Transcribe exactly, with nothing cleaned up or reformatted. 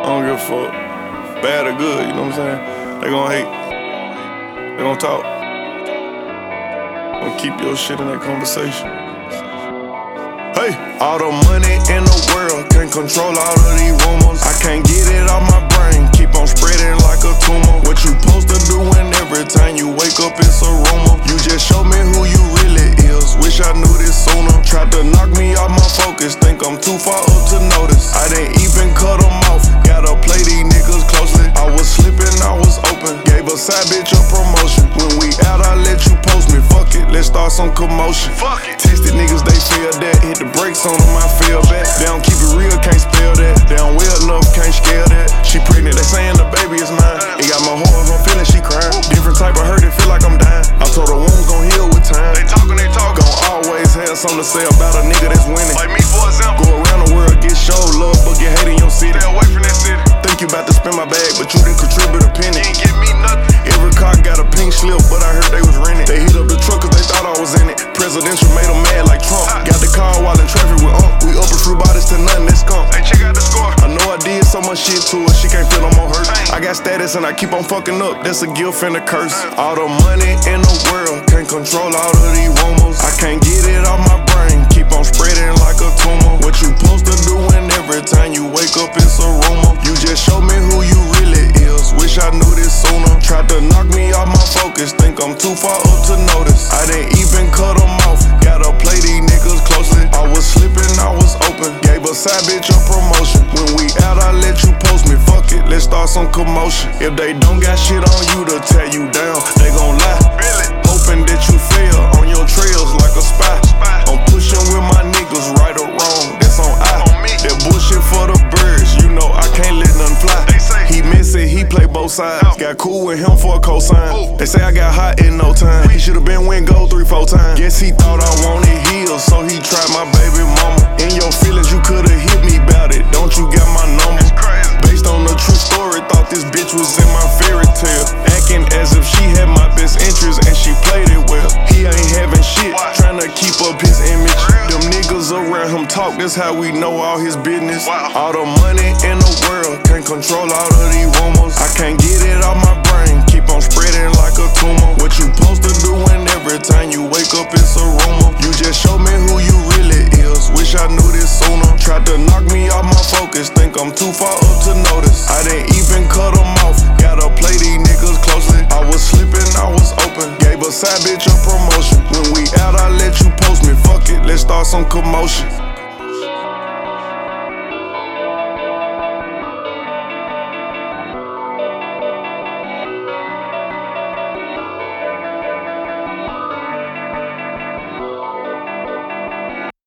don't give a fuck. Bad or good, you know what I'm saying? They gon' hate. They gon' talk. Don't keep your shit in that conversation. Hey, all the money in the world can't control all of these rumors. I can't get it off my brain, keep on spreading like a tumor. What you supposed to do when every time you wake up it's a rumor? You just show me who you really is, wish I knew this sooner. Tried to knock me off my focus, think I'm too far up to notice. I didn't even cut them off, gotta play these niggas closely. I was slipping, I was open, gave a side bitch a promotion. When we out I let you post me, fuck it, let's start some commotion. Fuck it. Tested niggas, they feel that, hit the brakes on them, I feel back. They don't keep it real, can't spell that. They don't well enough, can't scale that. She pregnant, they saying the baby is mine. It got my heart, I'm feeling she crying. Different type of hurt, it feel like I'm dying. I told her wounds gon' heal with time. They talkin', they talk. Gon' always have something to say about a nigga that's winning. Like me, for example. Go around the world, get show love, but get hate in your city. Stay away from that city. Think you about to spend my bag, but you didn't contribute a penny. You ain't give me nothing. Every car got a pink slip, but I heard they was renting. They hit up the truck cause they thought I was in it. Presidential made them mad like Trump. Got the car while in traffic with Ump. We up a few bodies to nothing, that's skunk. Hey, check out the score. I know I did so much shit to her, she can't feel no more hurt. I got status and I keep on fucking up, that's a gift and a curse. All the money in the world can't control all of these rumors. I can't get it off my brain, keep on spreading like a tumor. What you supposed to do when every time you wake up it's a rumor? You just show me who you really is, wish I knew this sooner. Tried to knock me off my focus, think I'm too far up to notice. I didn't even cut them off, gotta play these niggas closely. I was slipping, I was open, gave a side bitch a promotion. When we out I let you post me, fuck it, let's start some commotion. If they don't got shit on you to tear you down, they gon' lie. Really? Hoping that you fail on your trails like a spy. I'm pushing with my niggas, right or wrong, that's on I. That bullshit for the birds, you know I can't let nothing fly. He messy, he play both sides. Got cool with him for a cosign. They say I got hot in no time. He should've been win gold three, four times. Guess he thought I wanted heels, so he tried my baby mama. In your feelings, you could've hit me about it. Don't you got my number? Based on a true story, thought this bitch was in my fairy tale. Acting as if she had my best interest and she played it well. He ain't having shit, trying to keep up his image. Them niggas around him talk, that's how we know all his business. All the money in the world can't control all of these rumors. I can't get it off my brain, keep on spreading like a tumor. What you supposed to do when every time you wake up it's a rumor? You just show me who you really is, wish I knew this sooner. Tried to knock me off my focus, think I'm too far up to notice. I didn't even cut them off, gotta play these niggas closely. I was slipping, I was open, gave a side bitch a promotion. When we out I let you post me, fuck it, let's start some commotion.